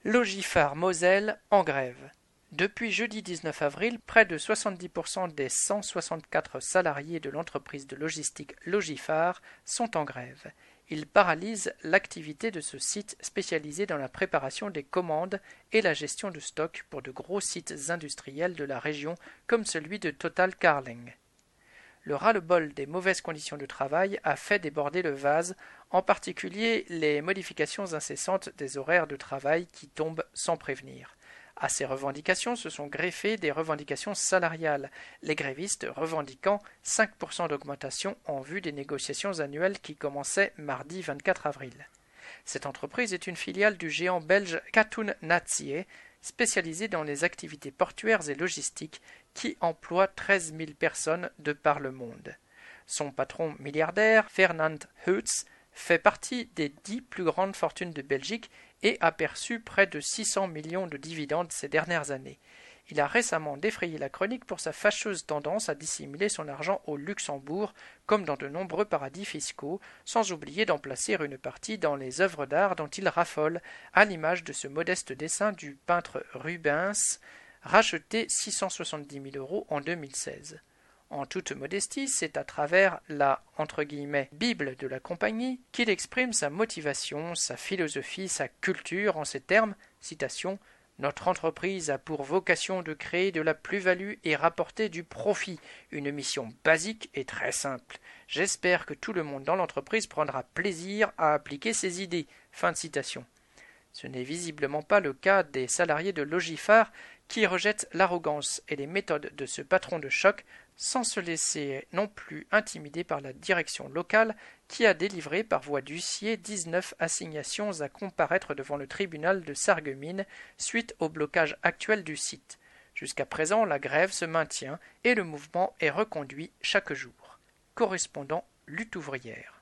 Logifar Moselle en grève. Depuis jeudi 19 avril, près de 70% des 164 salariés de l'entreprise de logistique Logifar sont en grève. Ils paralysent l'activité de ce site spécialisé dans la préparation des commandes et la gestion de stock pour de gros sites industriels de la région comme celui de Total Carling. Le ras-le-bol des mauvaises conditions de travail a fait déborder le vase, en particulier les modifications incessantes des horaires de travail qui tombent sans prévenir. À ces revendications se sont greffées des revendications salariales, les grévistes revendiquant 5% d'augmentation en vue des négociations annuelles qui commençaient mardi 24 avril. Cette entreprise est une filiale du géant belge Katoen Natie, spécialisée dans les activités portuaires et logistiques, qui emploie 13 000 personnes de par le monde. Son patron milliardaire, Fernand Heutz, fait partie des 10 plus grandes fortunes de Belgique et a perçu près de 600 millions de dividendes ces dernières années. Il a récemment défrayé la chronique pour sa fâcheuse tendance à dissimuler son argent au Luxembourg, comme dans de nombreux paradis fiscaux, sans oublier d'en placer une partie dans les œuvres d'art dont il raffole, à l'image de ce modeste dessin du peintre Rubens, racheté 670 000 € en 2016. En toute modestie, c'est à travers la « Bible de la compagnie » qu'il exprime sa motivation, sa philosophie, sa culture en ces termes, citation, « Notre entreprise a pour vocation de créer de la plus-value et rapporter du profit, une mission basique et très simple. J'espère que tout le monde dans l'entreprise prendra plaisir à appliquer ces idées. » Fin de citation. Ce n'est visiblement pas le cas des salariés de Logifar qui rejettent l'arrogance et les méthodes de ce patron de choc sans se laisser non plus intimider par la direction locale qui a délivré par voie d'huissier 19 assignations à comparaître devant le tribunal de Sarreguemines suite au blocage actuel du site. Jusqu'à présent, la grève se maintient et le mouvement est reconduit chaque jour. Correspondant Lutte ouvrière.